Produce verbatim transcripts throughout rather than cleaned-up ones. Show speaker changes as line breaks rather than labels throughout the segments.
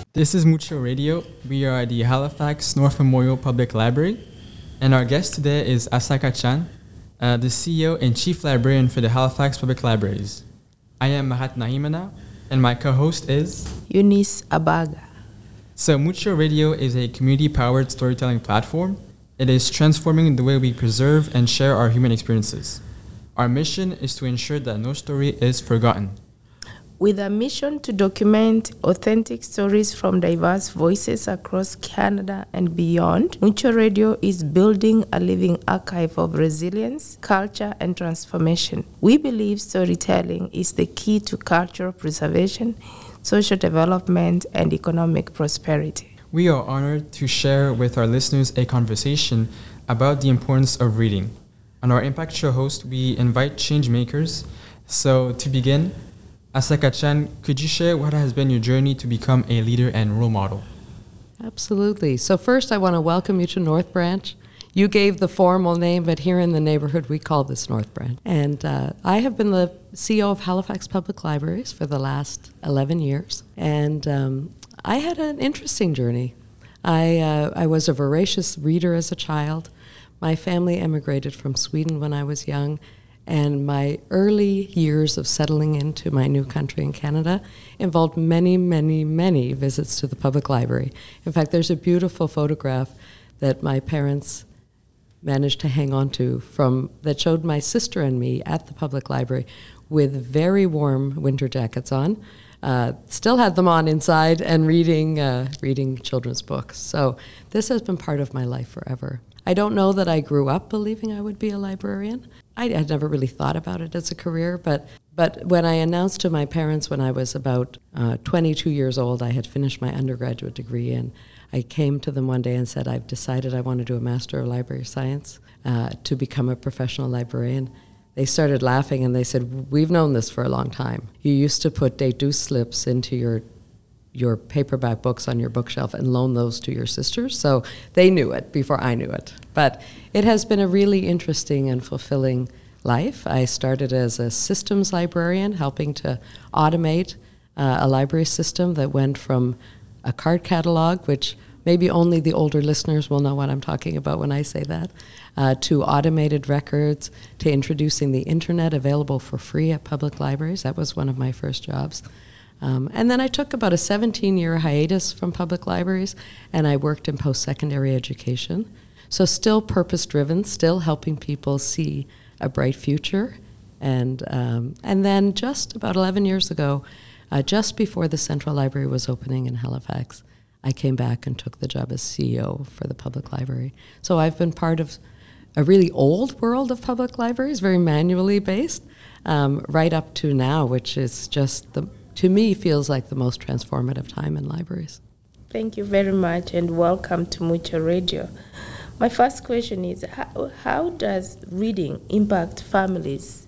This is Mucho Radio. We are at the Halifax North Memorial Public Library, and our guest today is Asaka Chan, uh, the C E O and Chief Librarian for the Halifax Public Libraries. I am Mahat Nahimana, and my co-host is
Eunice Abaga.
So Mucho Radio is a community-powered storytelling platform. It is transforming the way we preserve and share our human experiences. Our mission is to ensure that no story is forgotten.
With a mission to document authentic stories from diverse voices across Canada and beyond, Mucho Radio is building a living archive of resilience, culture, and transformation. We believe storytelling is the key to cultural preservation, social development, and economic prosperity.
We are honored to share with our listeners a conversation about the importance of reading. On our Impact Show host, we invite change makers. So to begin, Asaka Chan, could you share what has been your journey to become a leader and role model?
Absolutely. So first, I want to welcome you to North Branch. You gave the formal name, but here in the neighborhood, we call this North Branch. And uh, I have been the C E O of Halifax Public Libraries for the last eleven years. And um, I had an interesting journey. I, uh, I was a voracious reader as a child. My family emigrated from Sweden when I was young. And my early years of settling into my new country in Canada involved many, many, many visits to the public library. In fact, there's a beautiful photograph that my parents managed to hang on to from that showed my sister and me at the public library with very warm winter jackets on. Uh, still had them on inside and reading uh, reading children's books. So this has been part of my life forever. I don't know that I grew up believing I would be a librarian. I had never really thought about it as a career, but but when I announced to my parents when I was about uh, twenty-two years old, I had finished my undergraduate degree, and I came to them one day and said, I've decided I want to do a Master of Library Science uh, to become a professional librarian. They started laughing and they said, we've known this for a long time. You used to put day deuce slips into your your paperback books on your bookshelf and loan those to your sisters. So they knew it before I knew it. But it has been a really interesting and fulfilling life. I started as a systems librarian, helping to automate uh, a library system that went from a card catalog, which maybe only the older listeners will know what I'm talking about when I say that, uh, to automated records, to introducing the internet available for free at public libraries. That was one of my first jobs. Um, and then I took about a seventeen-year hiatus from public libraries, and I worked in post-secondary education. So still purpose-driven, still helping people see a bright future. And um, and then just about eleven years ago, uh, just before the Central Library was opening in Halifax, I came back and took the job as C E O for the public library. So I've been part of a really old world of public libraries, very manually based, um, right up to now, which is just the to me, feels like the most transformative time in libraries.
Thank you very much and welcome to Mucho Radio. My first question is, how, how does reading impact families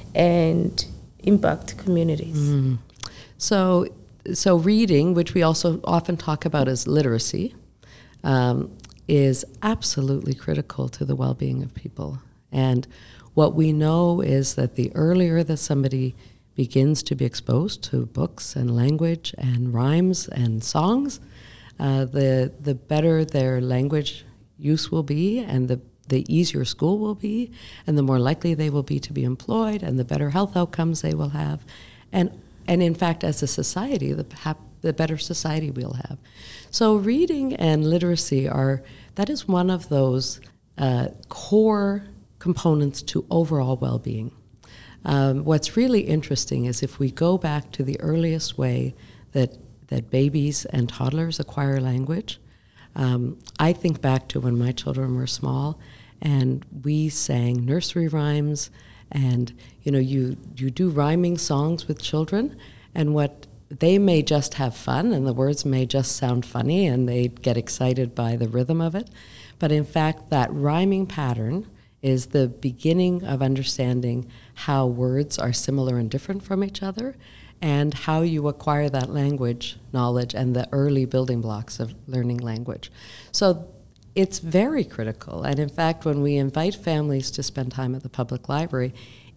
and impact communities?
Mm. So, so reading, which we also often talk about as literacy, um, is absolutely critical to the well-being of people. And what we know is that the earlier that somebody begins to be exposed to books and language and rhymes and songs, uh, the the better their language use will be, and the, the easier school will be, and the more likely they will be to be employed, and the better health outcomes they will have. And and in fact, as a society, the, hap- the better society we'll have. So reading and literacy are, that is one of those uh, core components to overall well-being. Um, what's really interesting is if we go back to the earliest way that that babies and toddlers acquire language, um, I think back to when my children were small, and we sang nursery rhymes, and you know, you you do rhyming songs with children, and what they may just have fun, and the words may just sound funny, and they get excited by the rhythm of it, but in fact, that rhyming pattern is the beginning of understanding how words are similar and different from each other, and how you acquire that language knowledge and the early building blocks of learning language. So it's very critical. And in fact, when we invite families to spend time at the public library,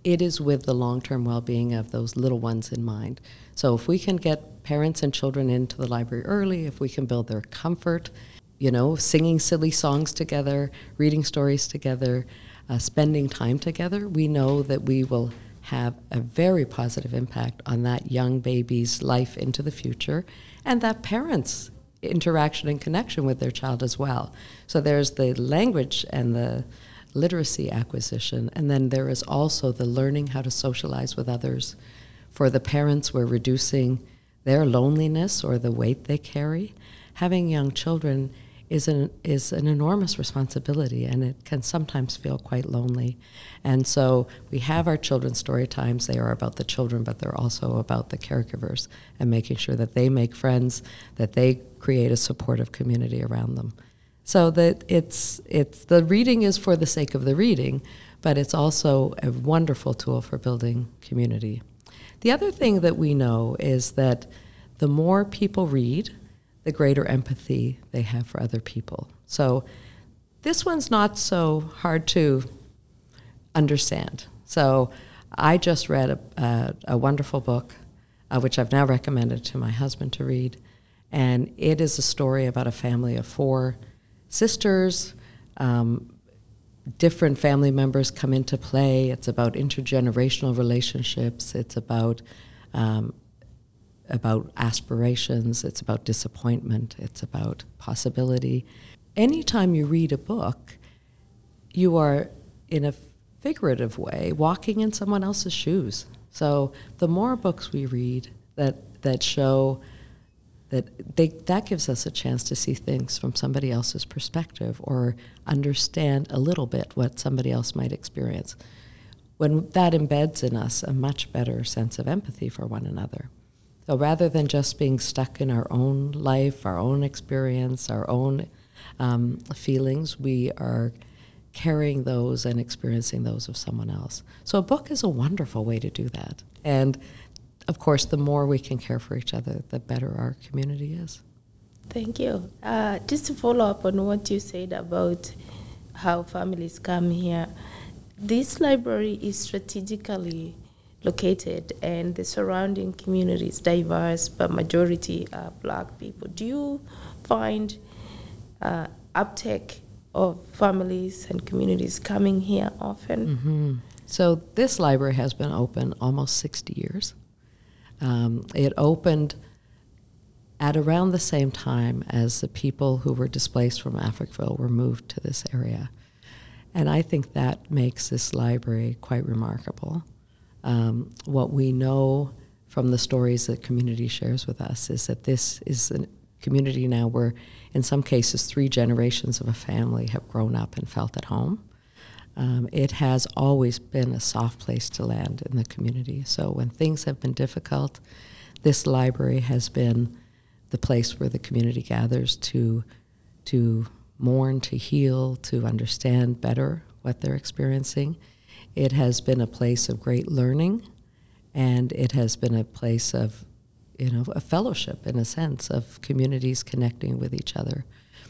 it is with the long-term well-being of those little ones in mind. So if we can get parents and children into the library early, if we can build their comfort, you know, singing silly songs together, reading stories together, uh, spending time together, we know that we will have a very positive impact on that young baby's life into the future, and that parents' interaction and connection with their child as well. So there's the language and the literacy acquisition, and then there is also the learning how to socialize with others. For the parents, we're reducing their loneliness or the weight they carry. Having young children is an is an enormous responsibility, and it can sometimes feel quite lonely. And so we have our children's story times. They are about the children, but they're also about the caregivers and making sure that they make friends, that they create a supportive community around them. So that it's it's the reading is for the sake of the reading, but it's also a wonderful tool for building community. The other thing that we know is that the more people read, the greater empathy they have for other people. So this one's not so hard to understand. So I just read a, a, a wonderful book, uh, which I've now recommended to my husband to read, and it is a story about a family of four sisters. Um, different family members come into play. It's about intergenerational relationships. It's about um, about aspirations. It's about disappointment. It's about possibility. Anytime you read a book, you are, in a figurative way, walking in someone else's shoes. So the more books we read that that show that they, that gives us a chance to see things from somebody else's perspective or understand a little bit what somebody else might experience. When that embeds in us a much better sense of empathy for one another. So rather than just being stuck in our own life, our own experience, our own um, feelings, we are carrying those and experiencing those of someone else. So a book is a wonderful way to do that. And of course, the more we can care for each other, the better our community is.
Thank you. Uh, just to follow up on what you said about how families come here, this library is strategically located and the surrounding community is diverse, but majority are Black people. Do you find uh, uptake of families and communities coming here often?
Mm-hmm. So this library has been open almost sixty years. Um, it opened at around the same time as the people who were displaced from Africville were moved to this area. And I think that makes this library quite remarkable. Um, what we know from the stories that community shares with us is that this is a community now where, in some cases, three generations of a family have grown up and felt at home. Um, it has always been a soft place to land in the community. So when things have been difficult, this library has been the place where the community gathers to to mourn, to heal, to understand better what they're experiencing. It has been a place of great learning, and it has been a place of, you know, a fellowship, in a sense, of communities connecting with each other.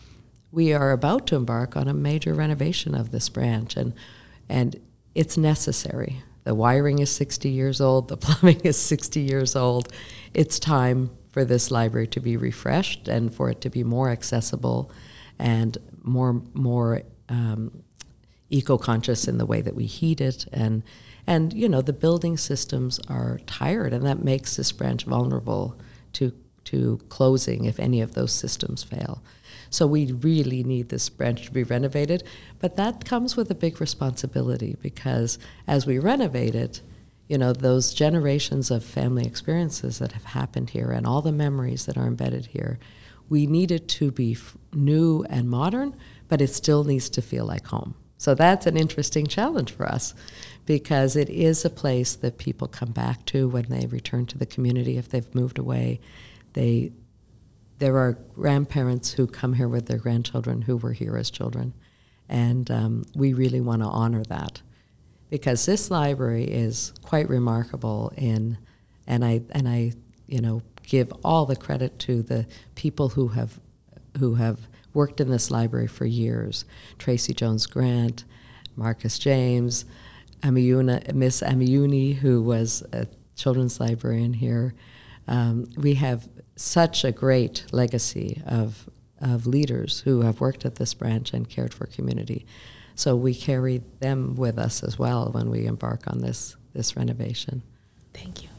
We are about to embark on a major renovation of this branch, and and it's necessary. The wiring is sixty years old, the plumbing is sixty years old. It's time for this library to be refreshed and for it to be more accessible and more more um, eco-conscious in the way that we heat it. And, and you know, the building systems are tired, and that makes this branch vulnerable to to closing if any of those systems fail. So we really need this branch to be renovated, but that comes with a big responsibility, because as we renovate it, you know, those generations of family experiences that have happened here and all the memories that are embedded here, we need it to be f- new and modern, but it still needs to feel like home. So that's an interesting challenge for us, because it is a place that people come back to when they return to the community if they've moved away. They There are grandparents who come here with their grandchildren who were here as children, and um, we really want to honor that, because this library is quite remarkable in, and I and I you know give all the credit to the people who have who have worked in this library for years: Tracy Jones Grant, Marcus James, Amiyuna, Miss Amiyuni, who was a children's librarian here. Um, we have such a great legacy of of leaders who have worked at this branch and cared for community. So we carry them with us as well when we embark on this this renovation.
Thank you.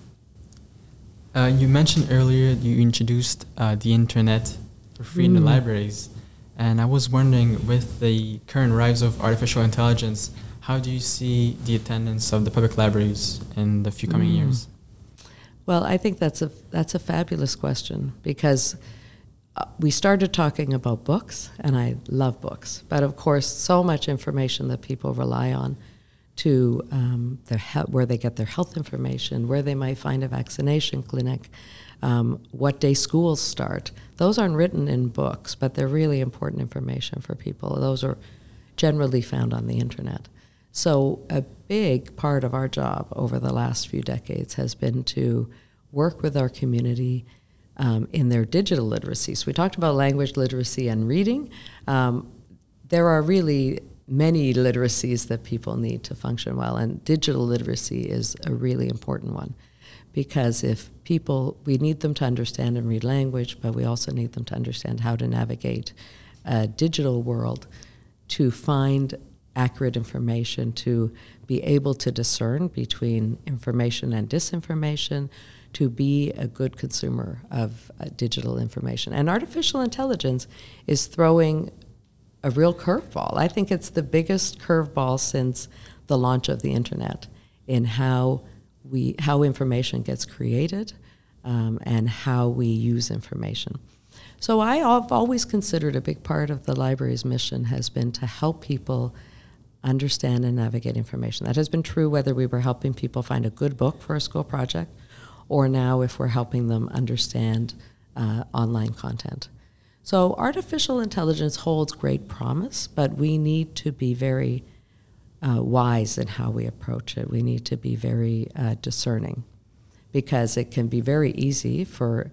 Uh, you mentioned earlier you introduced uh, the internet for free in the
Mm.
libraries. And I was wondering, with the current rise of artificial intelligence, how do you see the attendance of the public libraries in the few coming
Mm.
years?
Well, I think that's a that's a fabulous question, because uh, we started talking about books, and I love books, but of course, so much information that people rely on to um, their he- where they get their health information, where they might find a vaccination clinic, um, what day schools start. Those aren't written in books, but they're really important information for people. Those are generally found on the internet. So a big part of our job over the last few decades has been to work with our community um, in their digital literacy. So we talked about language literacy and reading. Um, there are really many literacies that people need to function well, and digital literacy is a really important one, because if people, we need them to understand and read language, but we also need them to understand how to navigate a digital world to find accurate information, to be able to discern between information and disinformation, to be a good consumer of uh, digital information. And artificial intelligence is throwing a real curveball. I think it's the biggest curveball since the launch of the internet in how we how information gets created um, and how we use information. So I, I've always considered a big part of the library's mission has been to help people understand and navigate information. That has been true whether we were helping people find a good book for a school project, or now if we're helping them understand uh, online content. So artificial intelligence holds great promise, but we need to be very uh, wise in how we approach it. We need to be very uh, discerning, because it can be very easy for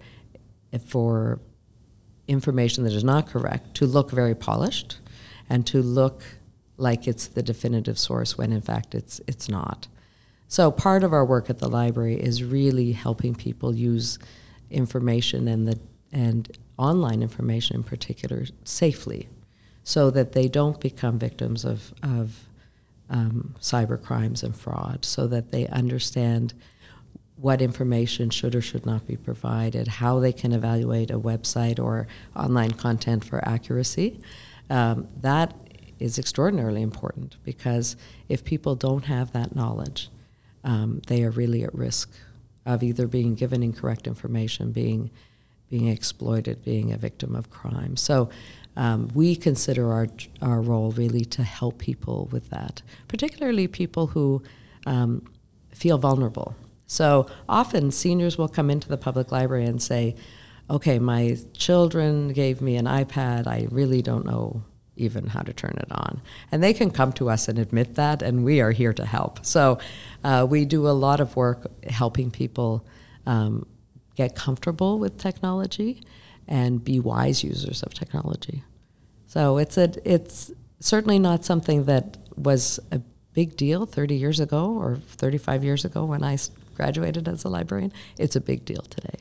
for information that is not correct to look very polished and to look like it's the definitive source when in fact it's it's not. So part of our work at the library is really helping people use information and the and online information in particular safely, so that they don't become victims of of um, cyber crimes and fraud, so that they understand what information should or should not be provided, how they can evaluate a website or online content for accuracy. Um, that is extraordinarily important, because if people don't have that knowledge, um, they are really at risk of either being given incorrect information, being being exploited, being a victim of crime. So um, we consider our our role really to help people with that, particularly people who um, feel vulnerable. So often seniors will come into the public library and say, okay, my children gave me an iPad, I really don't know even how to turn it on. And they can come to us and admit that, and we are here to help. So uh, we do a lot of work helping people um, get comfortable with technology and be wise users of technology. So it's a, it's certainly not something that was a big deal thirty years ago or thirty-five years ago when I graduated as a librarian. It's a big deal today.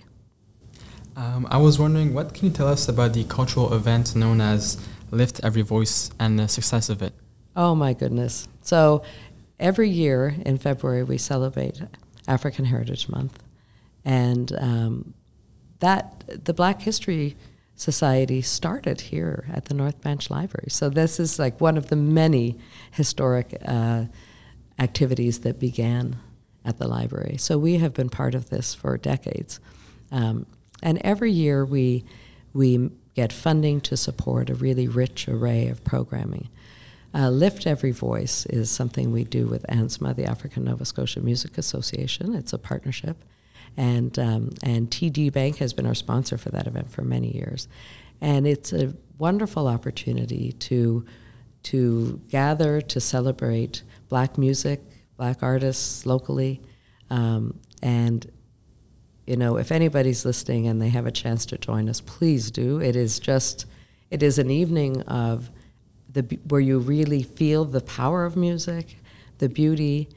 Um, I was wondering, what can you tell us about the cultural event known as Lift Every Voice and the success of it?
Oh my goodness. So every year in February we celebrate African Heritage Month. And um, that the Black History Society started here at the North Branch Library. So this is like one of the many historic uh, activities that began at the library. So we have been part of this for decades. Um, and every year we we get funding to support a really rich array of programming. Uh, Lift Every Voice is something we do with ANSMA, the African Nova Scotia Music Association. It's a partnership. And um, and T D Bank has been our sponsor for that event for many years. And it's a wonderful opportunity to to gather, to celebrate Black music, Black artists locally. Um, and, you know, if anybody's listening and they have a chance to join us, please do. It is just, it is an evening of the where you really feel the power of music, the beauty,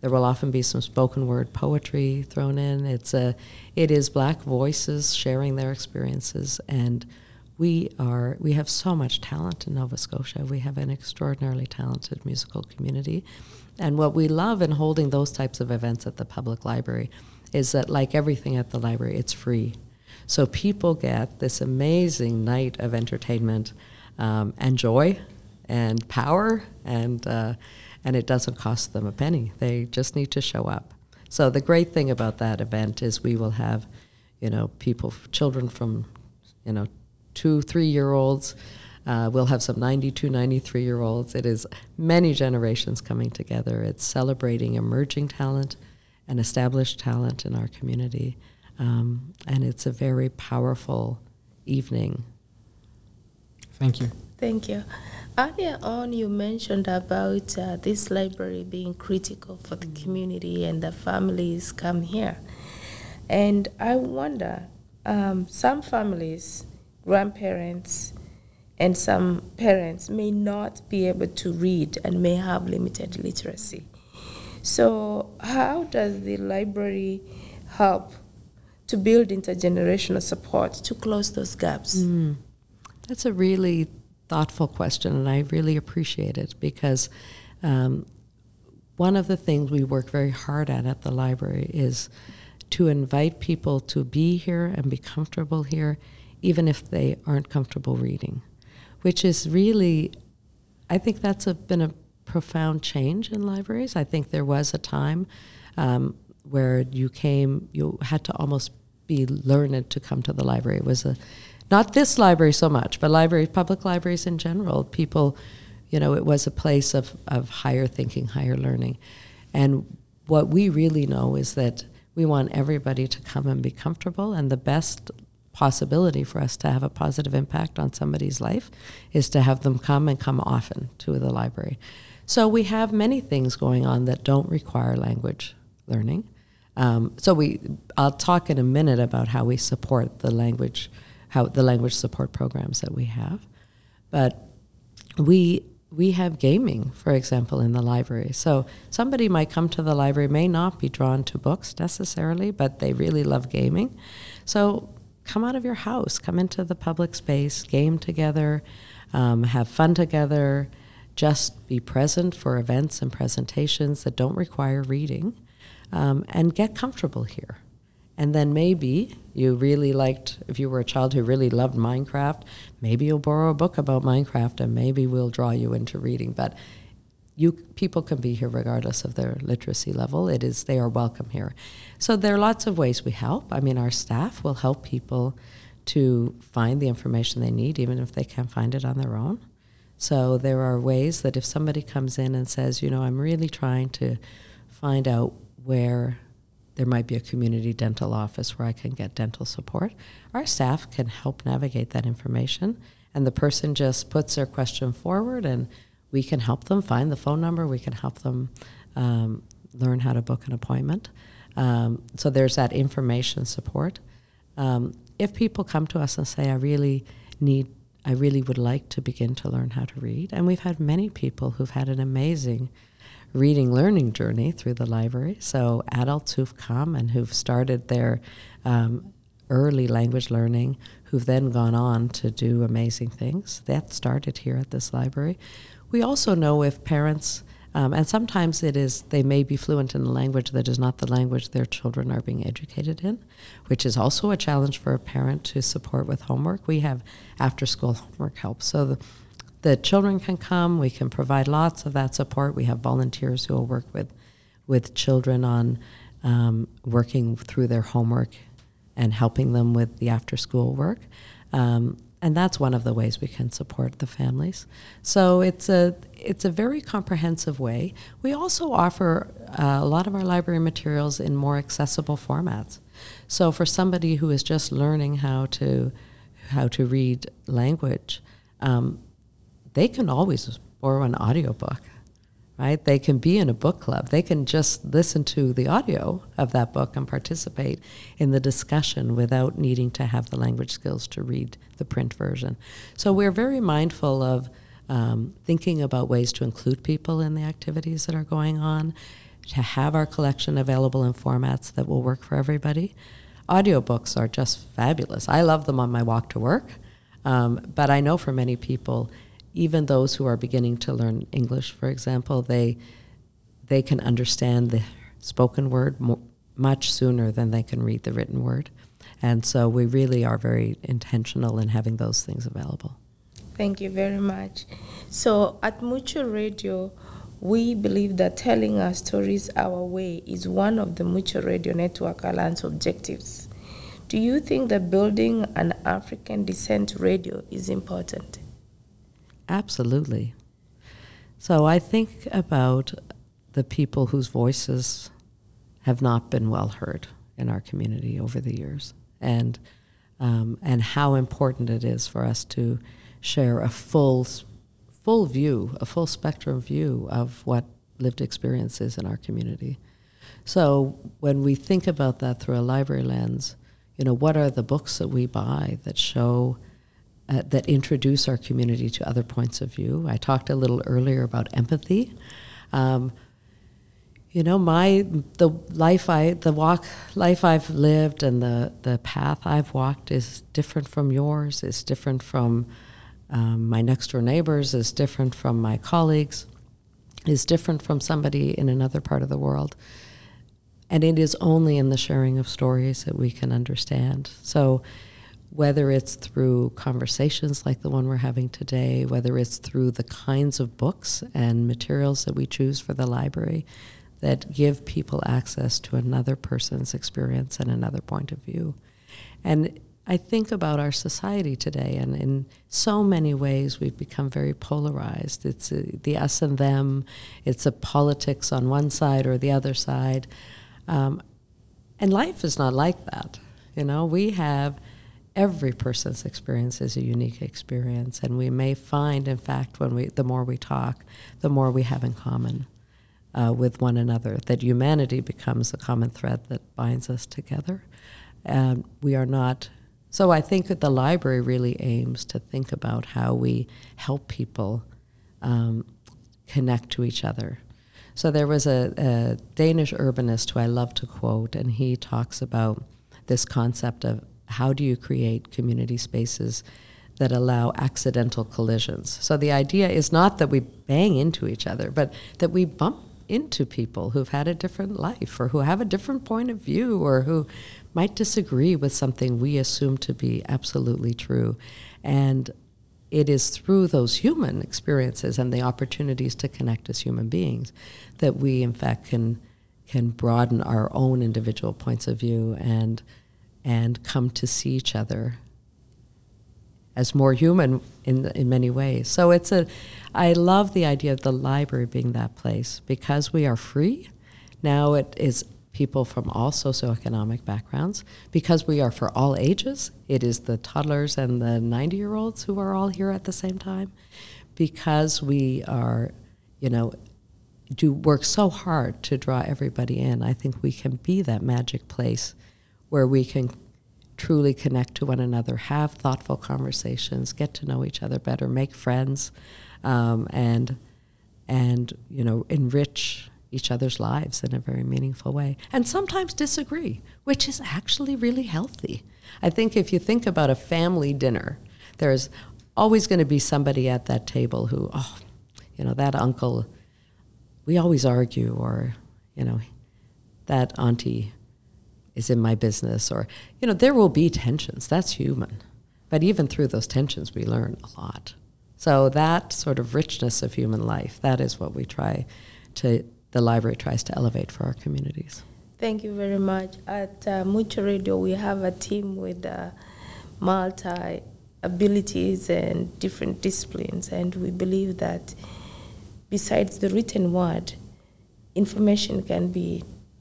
There will often be some spoken word poetry thrown in. It's a, it is Black voices sharing their experiences, and we are we have so much talent in Nova Scotia. We have an extraordinarily talented musical community, and what we love in holding those types of events at the public library is that, like everything at the library, it's free. So people get this amazing night of entertainment um, and joy and power, and uh, and it doesn't cost them a penny. They just need to show up. So the great thing about that event is we will have, you know, people, children from, you know, two, three-year-olds. Uh, we'll have some ninety-two, ninety-three-year-olds. It is many generations coming together. It's celebrating emerging talent and established talent in our community. Um, and it's a very powerful evening.
Thank you.
Thank you. Earlier on, you mentioned about uh, this library being critical for the community and the families come here. And I wonder, um, some families, grandparents, and some parents may not be able to read and may have limited literacy. So how does the library help to build intergenerational support to close those gaps?
Mm. That's a really thoughtful question, and I really appreciate it, because um, one of the things we work very hard at at the library is to invite people to be here and be comfortable here, even if they aren't comfortable reading, which is really, I think that's a, been a profound change in libraries. I think there was a time um, where you came, you had to almost be learned to come to the library. It was a Not this library so much, but libraries, public libraries in general. People, you know, it was a place of, of higher thinking, higher learning. And what we really know is that we want everybody to come and be comfortable, and the best possibility for us to have a positive impact on somebody's life is to have them come and come often to the library. So we have many things going on that don't require language learning. Um, so we, I'll talk in a minute about how we support the language how the language support programs that we have. But we we have gaming, for example, in the library. So somebody might come to the library, may not be drawn to books necessarily, but they really love gaming. So come out of your house, come into the public space, game together, um, have fun together, just be present for events and presentations that don't require reading, um, and get comfortable here. And then maybe you really liked, if you were a child who really loved Minecraft, maybe you'll borrow a book about Minecraft and maybe we'll draw you into reading. But you people can be here regardless of their literacy level. It is, they are welcome here. So there are lots of ways we help. I mean, our staff will help people to find the information they need, even if they can't find it on their own. So there are ways that if somebody comes in and says, you know, I'm really trying to find out where there might be a community dental office where I can get dental support, our staff can help navigate that information, and the person just puts their question forward and we can help them find the phone number, we can help them um, learn how to book an appointment. Um, so there's that information support. Um, if people come to us and say, I really need, I really would like to begin to learn how to read, and we've had many people who've had an amazing reading learning journey through the library. So adults who've come and who've started their um, early language learning, who've then gone on to do amazing things. That started here at this library. We also know if parents, um, and sometimes it is, they may be fluent in a language that is not the language their children are being educated in, which is also a challenge for a parent to support with homework. We have after-school homework help. So the The children can come, we can provide lots of that support. We have volunteers who will work with, with children on um, working through their homework and helping them with the after-school work. Um, and that's one of the ways we can support the families. So it's a, it's a very comprehensive way. We also offer uh, a lot of our library materials in more accessible formats. So for somebody who is just learning how to, how to read language, um, they can always borrow an audiobook, right? They can be in a book club. They can just listen to the audio of that book and participate in the discussion without needing to have the language skills to read the print version. So we're very mindful of um, thinking about ways to include people in the activities that are going on, to have our collection available in formats that will work for everybody. Audiobooks are just fabulous. I love them on my walk to work, um, but I know for many people, even those who are beginning to learn English, for example, they they can understand the spoken word mo- much sooner than they can read the written word. And so we really are very intentional in having those things available.
Thank you very much. So at Mutual Radio, we believe that telling our stories our way is one of the Mutual Radio Network Alliance objectives. Do you think that building an African descent radio is important?
Absolutely. So I think about the people whose voices have not been well heard in our community over the years, and um, and how important it is for us to share a full full view, a full spectrum view of what lived experience is in our community. So when we think about that through a library lens, you know, what are the books that we buy that show, uh, that introduce our community to other points of view? I talked a little earlier about empathy. Um, you know, my, the life I, the walk, life I've lived and the, the path I've walked is different from yours, is different from Um, my next door neighbors, is different from my colleagues, is different from somebody in another part of the world. And it is only in the sharing of stories that we can understand. So whether it's through conversations like the one we're having today, whether it's through the kinds of books and materials that we choose for the library that give people access to another person's experience and another point of view. And I think about our society today, and in so many ways we've become very polarized. It's a, the us and them, it's a politics on one side or the other side. Um, and life is not like that. You know, we have, every person's experience is a unique experience, and we may find, in fact, when we, the more we talk, the more we have in common uh, with one another, that humanity becomes a common thread that binds us together. And we are not... So I think that the library really aims to think about how we help people um, connect to each other. So there was a, a Danish urbanist who I love to quote, and he talks about this concept of how do you create community spaces that allow accidental collisions. So the idea is not that we bang into each other, but that we bump into people who've had a different life or who have a different point of view or who might disagree with something we assume to be absolutely true. And it is through those human experiences and the opportunities to connect as human beings that we, in fact, can can broaden our own individual points of view and and come to see each other as more human in in many ways. So it's a, I love the idea of the library being that place because we are free. Now it is people from all socioeconomic backgrounds, because we are for all ages. It is the toddlers and the ninety-year-olds who are all here at the same time, because we are, you know, do work so hard to draw everybody in. I think we can be that magic place where we can truly connect to one another, have thoughtful conversations, get to know each other better, make friends, um, and and you know, enrich each other's lives in a very meaningful way, and sometimes disagree, which is actually really healthy. I think if you think about a family dinner, there's always going to be somebody at that table who, oh, you know, that uncle, we always argue, or, you know, that auntie is in my business, or, you know, there will be tensions. That's human. But even through those tensions, we learn a lot. So that sort of richness of human life, that is what we try to, the library tries to elevate for our communities.
Thank you very much. At uh, Mutual Radio, we have a team with uh, multi abilities and different disciplines, and we believe that besides the written word, information can be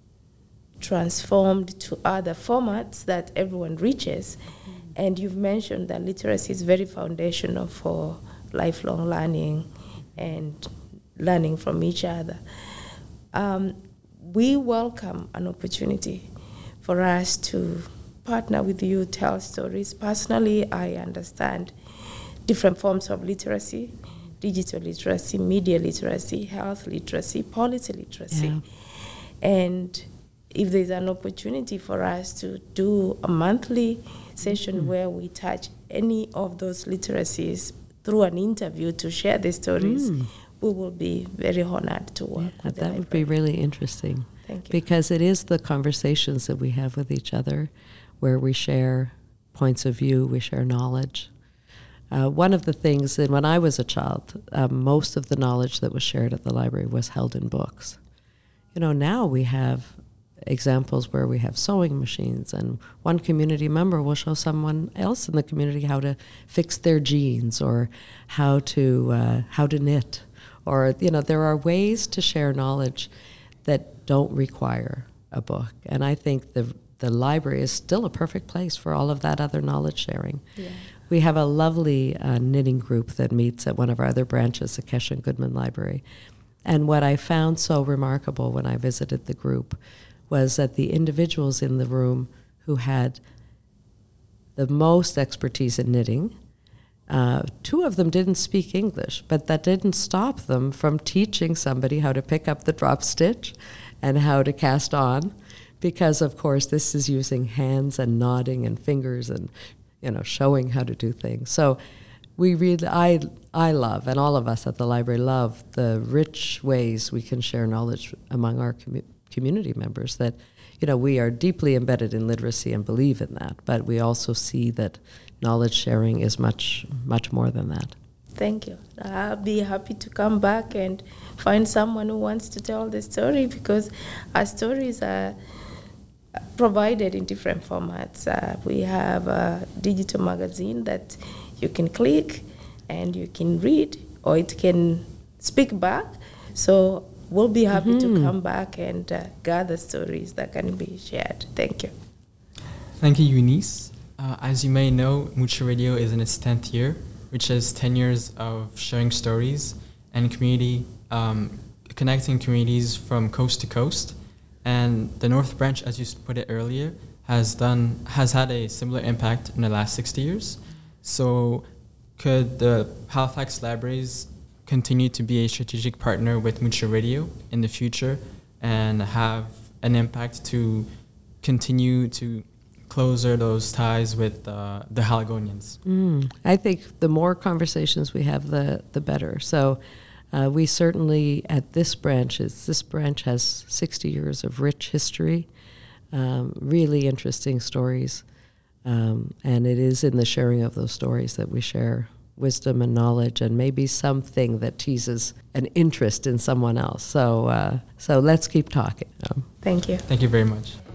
transformed to other formats that everyone reaches. Mm-hmm. And you've mentioned that literacy is very foundational for lifelong learning and learning from each other. Um, we welcome an opportunity for us to partner with you, tell stories. Personally, I understand different forms of literacy: digital literacy, media literacy, health literacy, policy literacy.
Yeah.
And if there's an opportunity for us to do a monthly session mm. where we touch any of those literacies through an interview to share the stories, mm. we will be very honored to work
yeah,
with
that
the
would be really interesting.
Thank you.
Because it is the conversations that we have with each other where we share points of view, we share knowledge. Uh, one of the things that when I was a child, uh, most of the knowledge that was shared at the library was held in books. You know, now we have examples where we have sewing machines, and one community member will show someone else in the community how to fix their jeans or how to uh, how to knit. Or, you know, there are ways to share knowledge that don't require a book. And I think the the library is still a perfect place for all of that other knowledge sharing.
Yeah.
We have a lovely uh, knitting group that meets at one of our other branches, the Keshe Goodman Library. And what I found so remarkable when I visited the group was that the individuals in the room who had the most expertise in knitting, uh, two of them didn't speak English, but that didn't stop them from teaching somebody how to pick up the drop stitch and how to cast on, because of course this is using hands and nodding and fingers and, you know, showing how to do things. So we really, I, I love, and all of us at the library love, the rich ways we can share knowledge among our commu- community members that, you know, we are deeply embedded in literacy and believe in that, but we also see that knowledge sharing is much, much more than that.
Thank you. I'll be happy to come back and find someone who wants to tell the story, because our stories are provided in different formats. Uh, we have a digital magazine that you can click and you can read, or it can speak back. So we'll be happy mm-hmm. to come back and uh, gather stories that can be shared. Thank you.
Thank you, Eunice. Uh, as you may know, Mucho Radio is in its tenth year, which is ten years of sharing stories and community, um, connecting communities from coast to coast. And the North Branch, as you put it earlier, has done has had a similar impact in the last sixty years. So could the Halifax Libraries continue to be a strategic partner with Mucho Radio in the future and have an impact to continue to closer those ties with uh, the Haligonians?
Mm, I think the more conversations we have, the the better. So uh, we certainly, at this branch, is, this branch has sixty years of rich history, um, really interesting stories, um, and it is in the sharing of those stories that we share wisdom and knowledge, and maybe something that teases an interest in someone else. So, uh, so let's keep talking. Um,
Thank you.
Thank you very much.